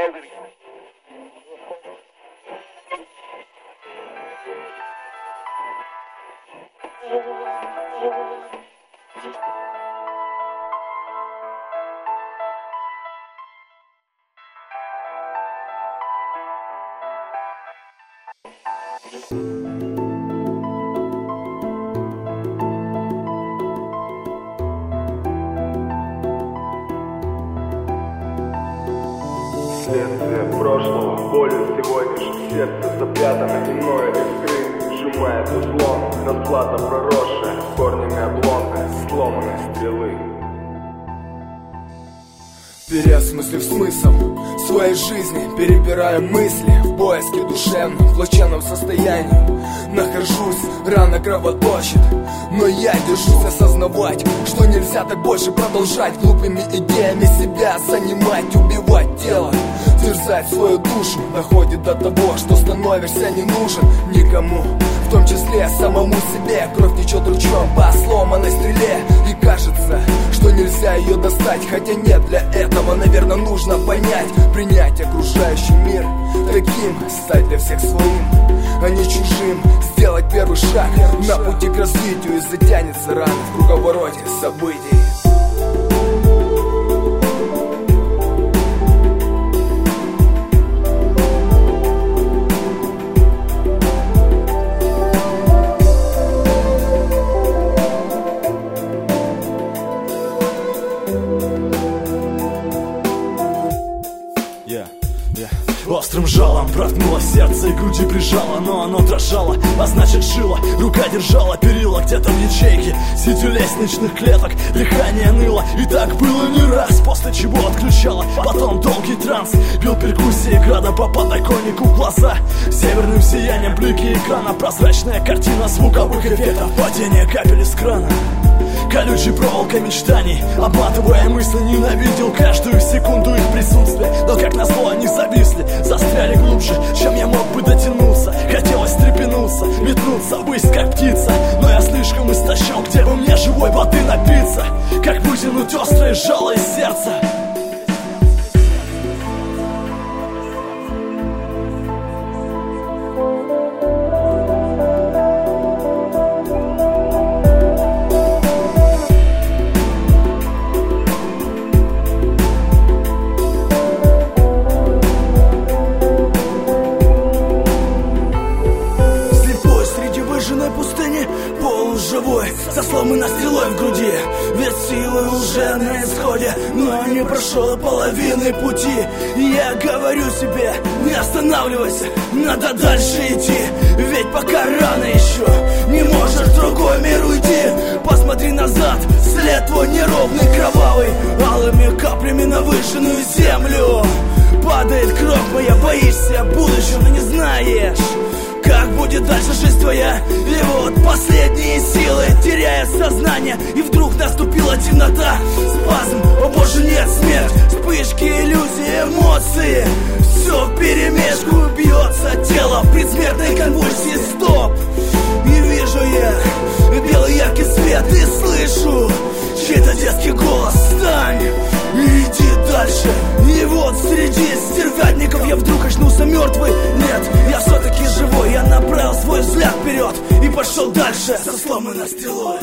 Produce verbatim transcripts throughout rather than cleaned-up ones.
Следствие прошлого, боли сегодняшнего сердца запрятаны иной искры, сжимает узлом, расплата проросшая, корнями обломка, сломанной стрелы. Переосмыслив смысл своей жизни, перебирая мысли в поиске душевном, в плачевном состоянии. Нахожусь, рана кровоточит, но я держусь осознавать, что нельзя так больше продолжать глупыми идеями себя занимать, убивать тело, терзать свою душу. Доходит до того, что становишься не нужен никому, в том числе самому себе. Кровь течет ручьем по сломанной стреле, и кажется, что нельзя ее достать. Хотя нет, для этого, наверное, нужно понять, принять окружающий мир таким, стать для всех своим, а не чужим. Сделать первый шаг на пути к развитию, и затянется рана в круговороте событий. Острым жалом проткнуло сердце и груди прижало, но оно дрожало, а значит жило. Рука держала перила где-то в ячейке сети лестничных клеток, дыхание ныло, и так было не раз. После чего отключало, потом долгий транс, бил перкуссии града по подоконнику в глаза. Северным сиянием блики экрана, прозрачная картина звуковых эффектов, падение капель из крана. Колючей проволокой мечтаний, обматывая мысли, ненавидел каждую секунду их присутствия. Но как назло они зависли, застряли глубже, чем я мог бы дотянуться. Хотелось встрепенуться, метнуться ввысь, как птица, но я слишком истощен, где бы мне живой воды напиться. Как вытянуть острое жало из сердца. Со сломанной стрелой в груди, ведь силы уже на исходе, но не прошел половины пути. И я говорю себе, не останавливайся, надо дальше идти, ведь пока рано еще, не может в другой мир уйти. Посмотри назад, след твой неровный, кровавый, алыми каплями на выжженную землю. Падает кровь моя, боишься будущего, но не знаешь, как будет дальше жизнь твоя. И вот последние силы, теряя сознание, и вдруг наступила темнота. Спазм, о боже, нет, смерть, вспышки, иллюзии, эмоции, все вперемешку бьется тело в предсмертной конвульсии. Стоп! И вижу я белый яркий свет, и слышу чей-то детский голос: встань, иди дальше. И вот среди стервятников я вдруг очнулся мертвый. Нет, я все-таки живой. Я направил свой взгляд вперед и пошел дальше со сломанной стрелой.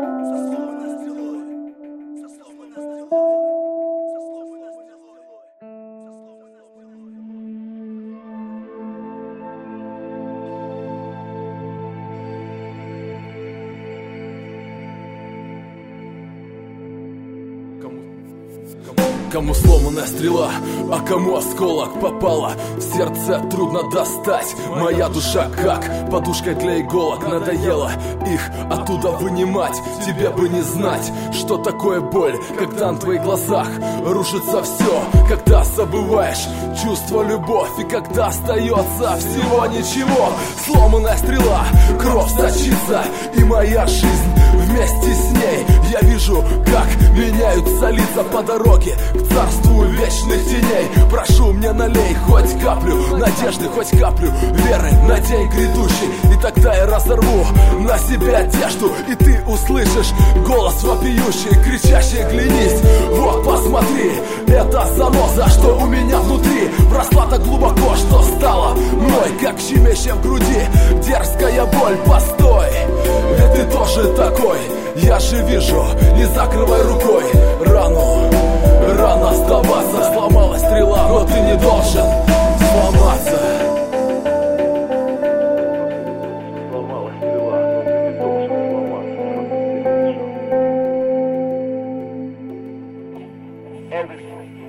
Кому сломанная стрела, а кому осколок попала в сердце, трудно достать. Моя душа как подушка для иголок, надоело их оттуда вынимать. Тебе бы не знать, что такое боль, когда на твоих глазах рушится все, когда забываешь чувство, любовь, и когда остается всего ничего. Сломанная стрела, кровь сочится, и моя жизнь вместе с ней. Я вижу, как меняются лица по дороге к царству вечному. вечных теней. Прошу, мне налей хоть каплю надежды, хоть каплю веры на день грядущий. И тогда я разорву на себе одежду, и ты услышишь голос вопиющий, кричащий: глянись, вот посмотри, это заноза, что у меня внутри, вросла так глубоко, что стала мной, как щемящая в груди дерзкая боль. Постой, ведь ты тоже такой, я же вижу, не закрывай рукой рану. Рано сдаваться, сломалась стрела, но ты не должен сломаться. Сломалась стрела, но ты не должен сломаться. Эврисинг.